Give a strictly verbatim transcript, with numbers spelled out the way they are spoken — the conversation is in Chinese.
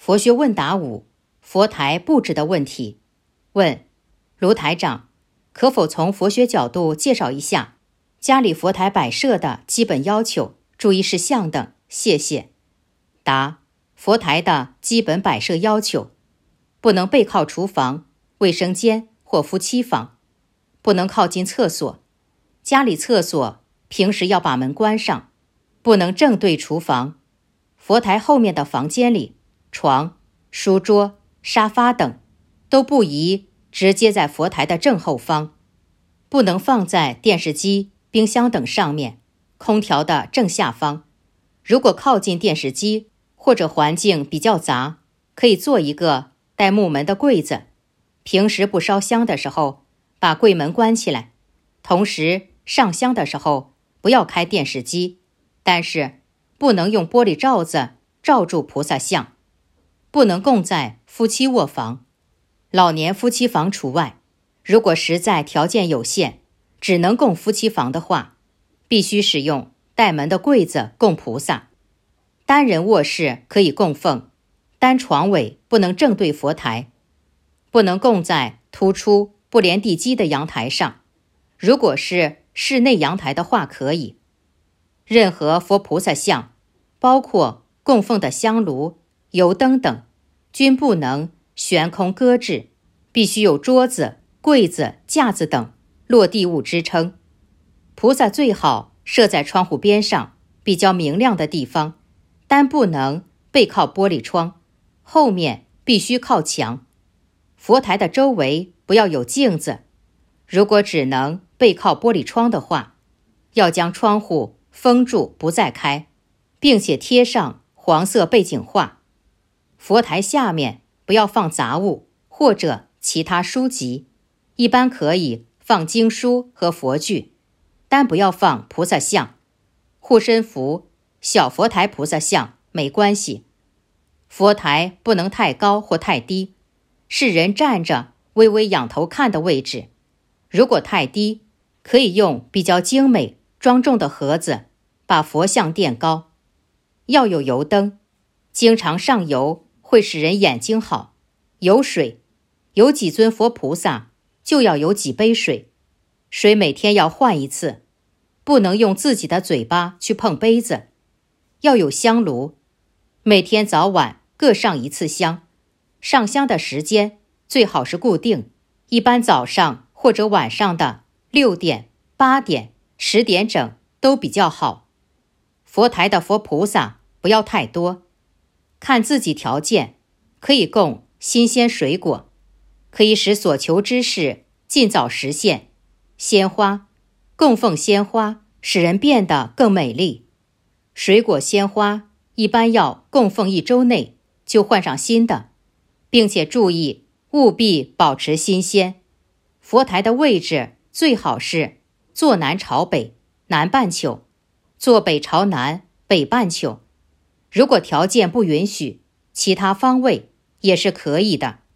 佛学问答五：佛台布置的问题。问：卢台长，可否从佛学角度介绍一下家里佛台摆设的基本要求、注意事项等？谢谢。答：佛台的基本摆设要求：不能背靠厨房、卫生间或夫妻房，不能靠近厕所，家里厕所平时要把门关上，不能正对厨房。佛台后面的房间里，床、书桌、沙发等都不宜直接在佛台的正后方，不能放在电视机、冰箱等上面，空调的正下方。如果靠近电视机或者环境比较杂，可以做一个带木门的柜子，平时不烧香的时候把柜门关起来，同时上香的时候不要开电视机，但是不能用玻璃罩子罩住菩萨像，不能供在夫妻卧房，老年夫妻房除外。如果实在条件有限，只能供夫妻房的话，必须使用带门的柜子供菩萨。单人卧室可以供奉，单床尾不能正对佛台，不能供在突出不连地基的阳台上。如果是室内阳台的话可以。任何佛菩萨像，包括供奉的香炉、油灯等，均不能悬空搁置，必须有桌子、柜子、架子等落地物支撑。菩萨最好设在窗户边上比较明亮的地方，但不能背靠玻璃窗，后面必须靠墙。佛台的周围不要有镜子，如果只能背靠玻璃窗的话，要将窗户封住不再开，并且贴上黄色背景画。佛台下面不要放杂物或者其他书籍，一般可以放经书和佛具，但不要放菩萨像、护身符、小佛台菩萨像没关系。佛台不能太高或太低，是人站着微微仰头看的位置。如果太低，可以用比较精美庄重的盒子把佛像垫高。要有油灯，经常上油会使人眼睛好。有水，有几尊佛菩萨就要有几杯水，水每天要换一次，不能用自己的嘴巴去碰杯子。要有香炉，每天早晚各上一次香，上香的时间最好是固定，一般早上或者晚上的六点、八点、十点整都比较好。佛台的佛菩萨不要太多，看自己条件，可以供新鲜水果，可以使所求之事尽早实现。鲜花，供奉鲜花使人变得更美丽。水果鲜花一般要供奉一周内就换上新的，并且注意务必保持新鲜。佛台的位置最好是坐南朝北，南半球；坐北朝南，北半球。如果条件不允许，其他方位也是可以的。